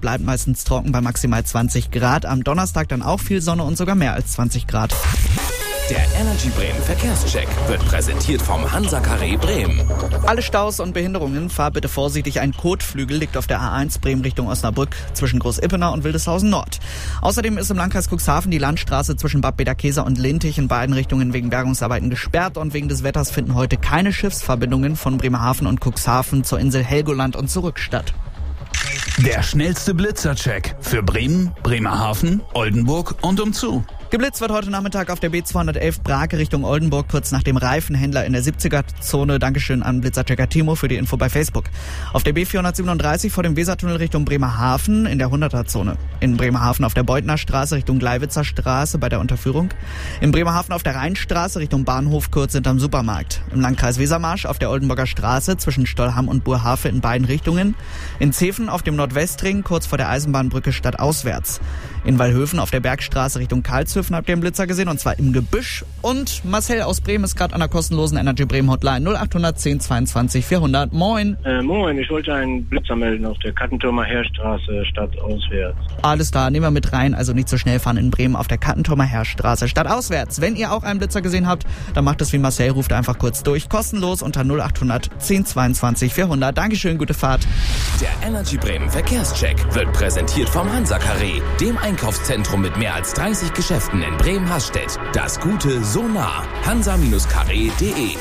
bleibt meistens trocken bei maximal 20 Grad. Am Donnerstag dann auch viel Sonne und sogar mehr als 20 Grad. Der Energy Bremen Verkehrscheck wird präsentiert vom Hansa Carré Bremen. Alle Staus und Behinderungen, fahr bitte vorsichtig. Ein Kotflügel liegt auf der A1 Bremen Richtung Osnabrück zwischen Groß-Ippener und Wildeshausen Nord. Außerdem ist im Landkreis Cuxhaven die Landstraße zwischen Bad Bederkesa und Lintich in beiden Richtungen wegen Bergungsarbeiten gesperrt und wegen des Wetters finden heute keine Schiffsverbindungen von Bremerhaven und Cuxhaven zur Insel Helgoland und zurück statt. Der schnellste Blitzercheck für Bremen, Bremerhaven, Oldenburg und umzu. Geblitzt wird heute Nachmittag auf der B211 Brake Richtung Oldenburg, kurz nach dem Reifenhändler in der 70er-Zone. Dankeschön an Blitzerchecker Timo für die Info bei Facebook. Auf der B437 vor dem Wesertunnel Richtung Bremerhaven in der 100er-Zone. In Bremerhaven auf der Beutner Straße Richtung Gleiwitzer Straße bei der Unterführung. In Bremerhaven auf der Rheinstraße Richtung Bahnhof kurz hinterm Supermarkt. Im Landkreis Wesermarsch auf der Oldenburger Straße zwischen Stollham und Burhafe in beiden Richtungen. In Zeven auf dem Nordwestring kurz vor der Eisenbahnbrücke stadtauswärts. In Wallhöfen auf der Bergstraße Richtung Karlshöfen habt ihr einen Blitzer gesehen, und zwar im Gebüsch. Und Marcel aus Bremen ist gerade an der kostenlosen Energy Bremen Hotline 0800 10 22 400. Moin. Moin, ich wollte einen Blitzer melden auf der Kattenturmer Heerstraße stadtauswärts. Alles klar, nehmen wir mit rein, also nicht so schnell fahren in Bremen auf der Kattenturmer Heerstraße stadtauswärts. Wenn ihr auch einen Blitzer gesehen habt, dann macht es wie Marcel, ruft einfach kurz durch. Kostenlos unter 0800 10 22 400. Dankeschön, gute Fahrt. Der Energy Bremen Verkehrscheck wird präsentiert vom Hansa Carré, dem Einkaufszentrum mit mehr als 30 Geschäften in Bremen-Hastedt. Das Gute so nah. hansa-carré.de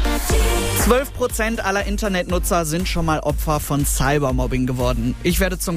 12% aller Internetnutzer sind schon mal Opfer von Cybermobbing geworden. Ich werde zum